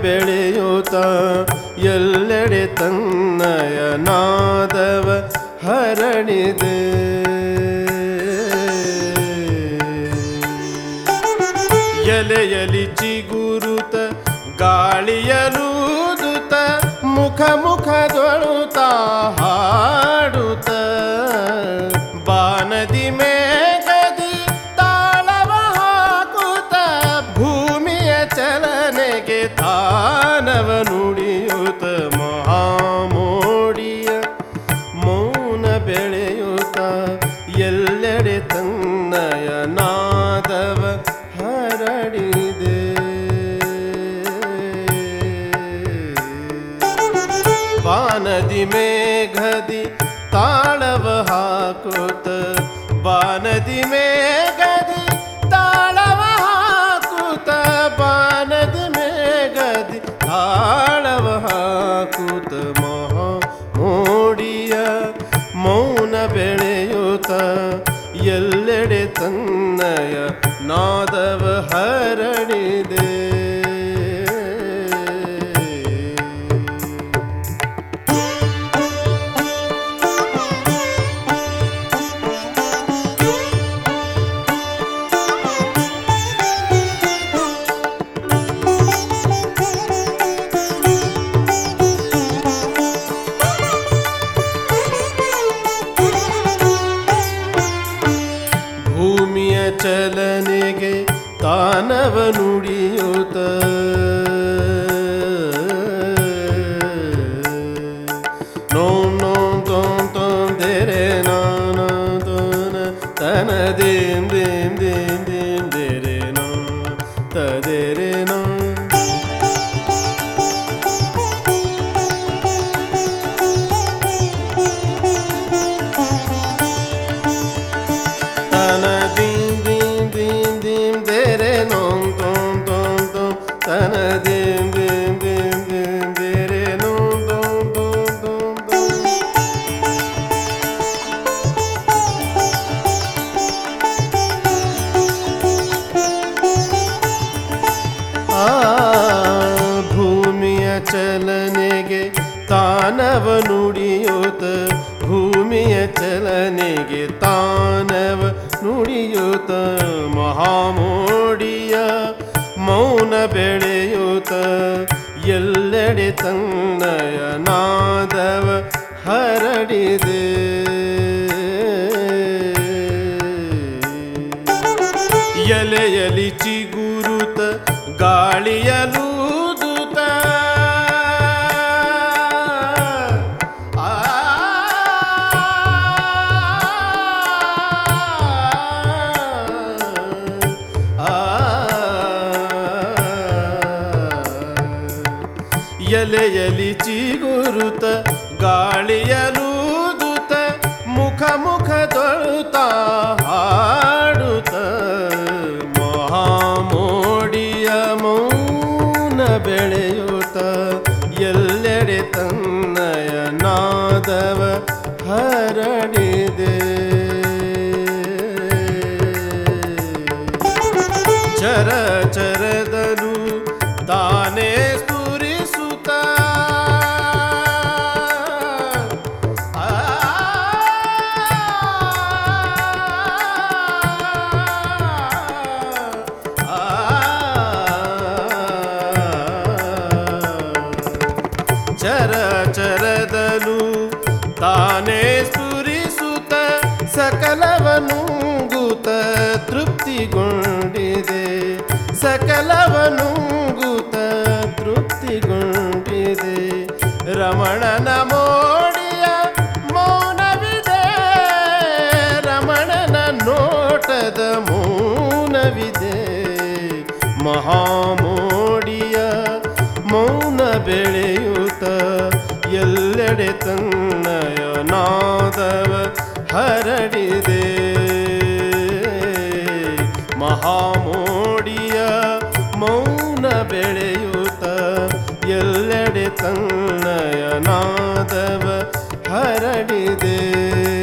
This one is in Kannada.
ಬೆಳೆಯುತ್ತ ಎಲ್ಲೆಡೆ ತನ್ನಯ ನಾದವ ಹರಡಿದೆ. ಎಲೆಯಲಿ ಚಿಗುರುತ ಗಾಳಿಯಲೂದುತ ಮುಖ ಮುಖದೊಳುತ ಹಾಡುತ್ತ ಬಾನದಿ ಮೇಘದಿ ತಾಳವ ಹಾಕುತ್ತ ಭೂಮಿಯ ಚಲನೆಗೆ ತಾನವ ನುಡಿಯುತ್ತ ಮಹಾಮೋಡಿಯ ಮೌನ ಬೆಳೆಯುತ್ತ ಎಲ್ಲೆಡೆ ತನ್ನಯ ನಾದವ ಹರಡಿದೆ. ಬಾನದಿ ಮೇಘದಿ ತಾಳವ ಹಾಕುತ್ತ ಬಾನದಿ ಮೇಘದಿ ತಾಳವ ಹಾಕುತ್ತ ಬಾನದಿ ಮೇಘದಿ ತಾಳವ ಹಾಕುತ್ತ ಮಹಾ ಮೋಡಿಯ ಮೌನ ಬೆಳೆಯುತ್ತ ಎಲ್ಲೆಡೆ ತನ್ನಯ ನಾದವ ಹರಡಿದೆ. ಭೂಮಿಯ ಚಲನೆಗೆ ತಾನವ ನುಡಿಯುತ್ತ ನೋಂ ನೋಂ ತೋಂ ತೋಂ ತೆರೆ ನಾನ ತೋನ ತನ ದೇಂ ದೇಂ ದೇಂ ದೇಂ ತೆರೆ ನೋ ತದೆರೆ ನೋ ತನ ದೀಂ ದೀಂ ದೀಂ ದೀಂ ತೆರೆ ನೋಂ ತೋಂ ತೋಂ ತೋಂ ತನ ದೀಂ ದೀಂ ದೀಂ ದೀಂ ತೆರೆ ನೋಂ ತೋಂ ತೋಂ ತೋಂ ತೋಂ. ಭೂಮಿಯ ಚಲನೆಗೆ ತಾನವ ನುಡಿಯುತ್ತ ಭೂಮಿಯ ಚಲನೆಗೆ ತಾನವ ನುಡಿಯುತ್ತ ಮಹಾಮೋಡಿಯ ಮೌನ ಬೆಳೆಯುತ್ತ ಎಲ್ಲೆಡೆ ತನ್ನಯ ನಾದವ ಹರಡಿದೆ. ಎಲೆಯಲಿ ಚಿಗುರುತ ಗಾಳಿಯಲೂದುತ ಎಲೆಯಲಿ ಚಿಗುರುತ ಗಾಳಿಯಲೂದುತ ಮುಖ ಮುಖದೊಳುತ ಹಾಡುತ್ತ ಮಹಾಮೋಡಿಯ ಮೌನ ಬೆಳೆಯುತ್ತ ಎಲ್ಲೆಡೆ ತನ್ನಯ ನಾದವ ಹರಡಿದೆ. ಚರ ಚರದನು ತಾನೇ ಸ್ಫುರಿಸುತ್ತ ಚರ ಚರದನು ತಾನೇ ಸ್ಫುರಿಸುತ್ತ ಸಕಲವನುಂಗುತ್ತ ತೃಪ್ತಿಗೊಂಡಿದೆ. ಸಕಲವನುಂಗುತ್ತ ತೃಪ್ತಿಗೊಂಡಿದೆ. ರಮಣನ ಮೋಡಿಯ ಮೌನವಿದೆ ರಮಣನ ನೋಟದ ಮೌನವಿದೆ. ಮಹಾಮೋಡಿಯ ಮೌನ ಬೆಳೆಯುತ್ತ ಎಲ್ಲೆಡೆ ತನ್ನಯ ನಾದವ ಹರಡಿದೆ. ಮಹಾಮೋಡಿಯ ಮೌನ ಬೆಳೆಯುತ್ತ ಎಲ್ಲೆಡೆ ತನ್ನಯ ನಾದವ ಹರಡಿದೆ.